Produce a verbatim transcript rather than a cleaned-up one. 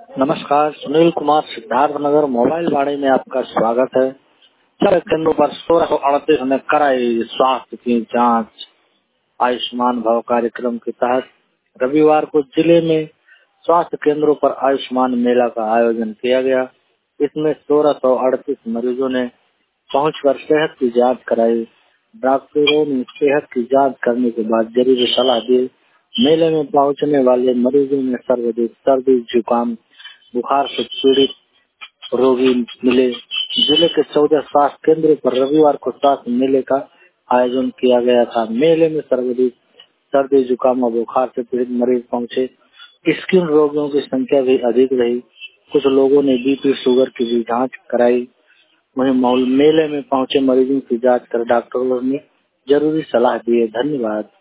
नमस्कार, सुनील कुमार सिद्धार्थ नगर मोबाइल वाणी में आपका स्वागत है। चार केंद्रों पर सोलह सौ अड़तीस ने कराई स्वास्थ्य की जांच। आयुष्मान भव कार्यक्रम के तहत रविवार को जिले में स्वास्थ्य केंद्रों पर आयुष्मान मेला का आयोजन किया गया। इसमें सोलह सौ अड़तीस मरीजों ने पहुंचकर सेहत की जांच कराई। डॉक्टरों ने सेहत की जांच करने के बाद जरूरी सलाह दी। मेले में पहुंचने वाले मरीजों में सर्वाधिक सर्दी, जुकाम, बुखार से पीड़ित रोगी मिले। जिले के चौदह स्वास्थ्य केंद्रों पर रविवार को स्वास्थ्य मेले का आयोजन किया गया था। मेले में सर्वाधिक सर्दी, जुकाम और बुखार से पीड़ित मरीज पहुंचे। स्किन रोगियों की संख्या भी अधिक रही। कुछ लोगों ने बीपी, शुगर की भी जांच कराई। वहीं मेले में पहुंचे मरीजों की जांच कर डॉक्टरों ने जरूरी सलाह दी है। धन्यवाद।